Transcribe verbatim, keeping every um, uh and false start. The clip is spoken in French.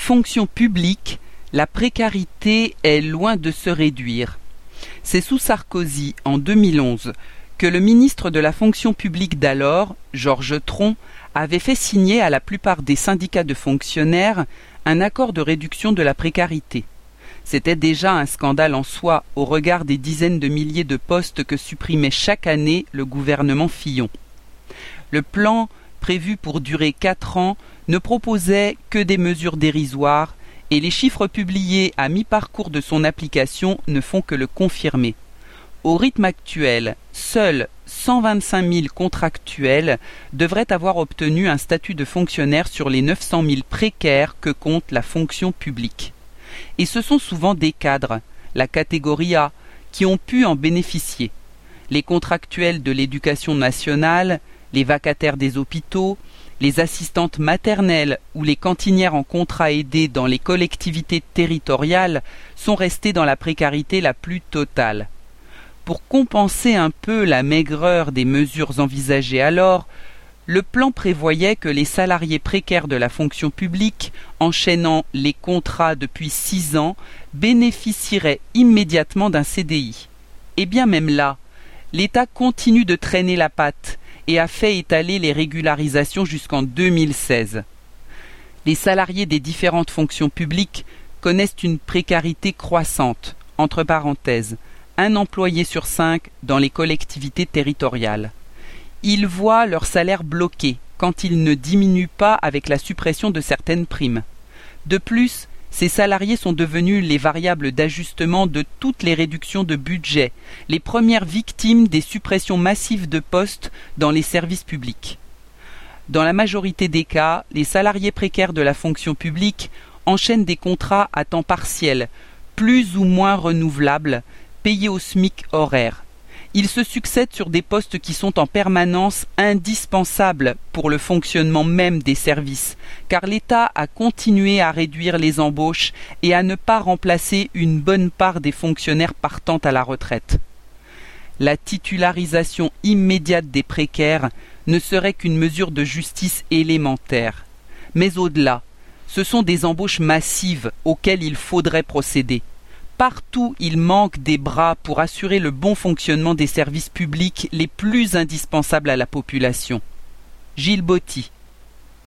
fonction publique, la précarité est loin de se réduire. C'est sous Sarkozy, en deux mille onze, que le ministre de la fonction publique d'alors, Georges Tron, avait fait signer à la plupart des syndicats de fonctionnaires un accord de réduction de la précarité. C'était déjà un scandale en soi au regard des dizaines de milliers de postes que supprimait chaque année le gouvernement Fillon. Le plan, prévu pour durer quatre ans, ne proposait que des mesures dérisoires et les chiffres publiés à mi-parcours de son application ne font que le confirmer. Au rythme actuel, seuls cent vingt-cinq mille contractuels devraient avoir obtenu un statut de fonctionnaire sur les neuf cent mille précaires que compte la fonction publique. Et ce sont souvent des cadres, la catégorie A, qui ont pu en bénéficier. Les contractuels de l'éducation nationale, les vacataires des hôpitaux, les assistantes maternelles ou les cantinières en contrat aidé dans les collectivités territoriales sont restés dans la précarité la plus totale. Pour compenser un peu la maigreur des mesures envisagées alors, le plan prévoyait que les salariés précaires de la fonction publique, enchaînant les contrats depuis six ans, bénéficieraient immédiatement d'un C D I. Et bien même là, l'État continue de traîner la patte et a fait étaler les régularisations jusqu'en deux mille seize. Les salariés des différentes fonctions publiques connaissent une précarité croissante, entre parenthèses, un employé sur cinq dans les collectivités territoriales. Ils voient leur salaire bloqué quand il ne diminue pas avec la suppression de certaines primes. De plus, ces salariés sont devenus les variables d'ajustement de toutes les réductions de budget, les premières victimes des suppressions massives de postes dans les services publics. Dans la majorité des cas, les salariés précaires de la fonction publique enchaînent des contrats à temps partiel, plus ou moins renouvelables, payés au SMIC horaire. Ils se succèdent sur des postes qui sont en permanence indispensables pour le fonctionnement même des services, car l'État a continué à réduire les embauches et à ne pas remplacer une bonne part des fonctionnaires partant à la retraite. La titularisation immédiate des précaires ne serait qu'une mesure de justice élémentaire. Mais au-delà, ce sont des embauches massives auxquelles il faudrait procéder. Partout, il manque des bras pour assurer le bon fonctionnement des services publics les plus indispensables à la population. Gilles Botti.